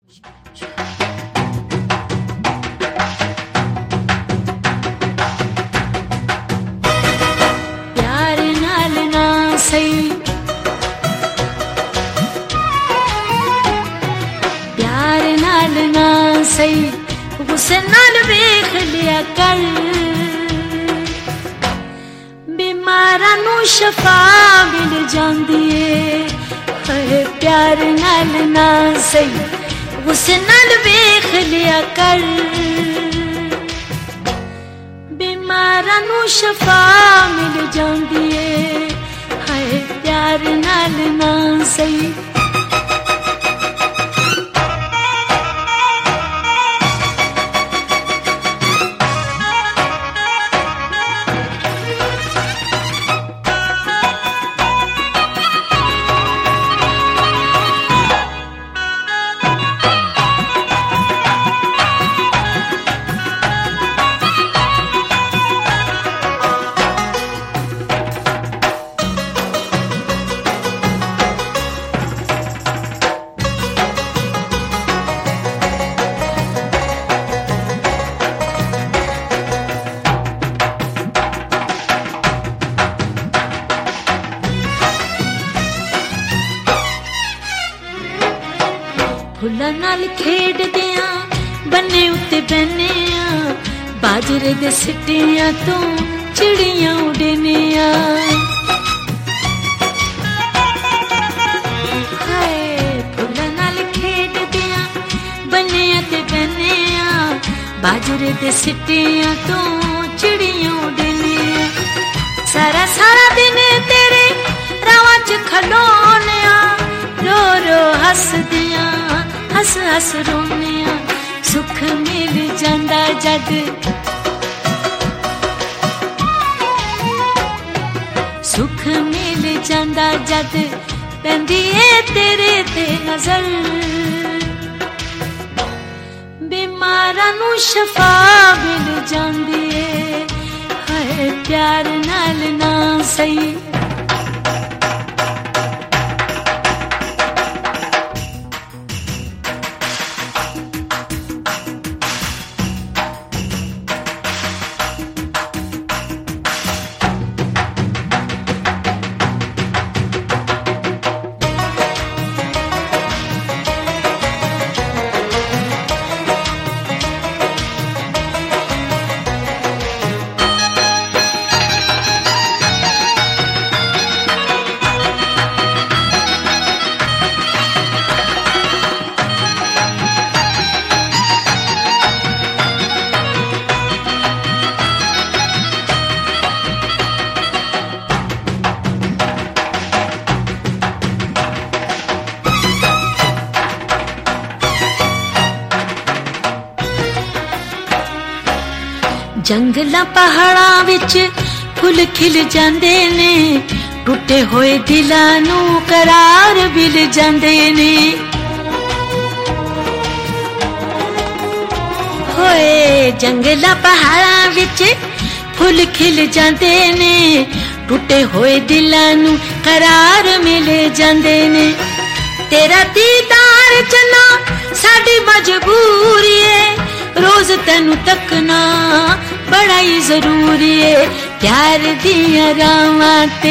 प्यार नाल ना सही, प्यार नाल ना सही, गुस्से नाल वेख लिया कर। बीमारां नूं शफा मिल जांदी है, प्यार नाल ना सही, गुस्से नाल वेख लिया कर। बीमारां नूं शफा मिल जांदी है, प्यार नाल ना सही। फुल्लां नाल खेडदियां बन्ने उत्ते बहने आ, बाजरे दे सिट्टियां तो चिड़ियां उड़ने आ। हाय फुल्लां नाल खेडदियां बन्ने ते बहने आ, बाजरे दे सिट्टियां तो चिड़ियां उड़ने आ। सारा सारा दिन तेरे रावां च खलोने आ, रो रो हसदियां हस हस रोने आ। सुख मिल जांदा जद, सुख मिल जांदा जद पैंदी ए तेरे ते नजर। बीमारां नूं शफा मिल जांदी है, प्यार नाल ना सही। जंगलां पहाड़ां विच फुल खिल जांदे ने, टुटे होए दिलां नूं करार मिल जांदे ने। होए जंगलां पहाड़ां विच फुल खिल जांदे ने, टुटे होए दिलां नूं करार मिल जांदे ने। तेरा दीदार चला साडी मजबूरी है, रोज तेनू तकना बड़ा ही जरूरी है। प्यार दियां रावां ते,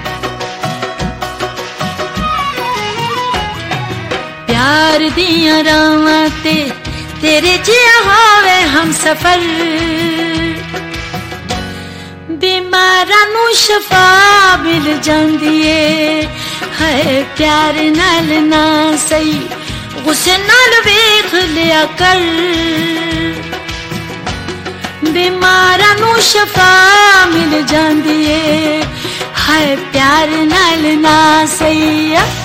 प्यार दियां रावां ते तेरे जिया होवे हम सफर। बीमारां नूं शफा मिल जांदी है, प्यार नाल ना सही, गुस्से नाल वेख लिया कर। बीमारां नूं शफा मिल जांदी है, प्यार नाल ना सही।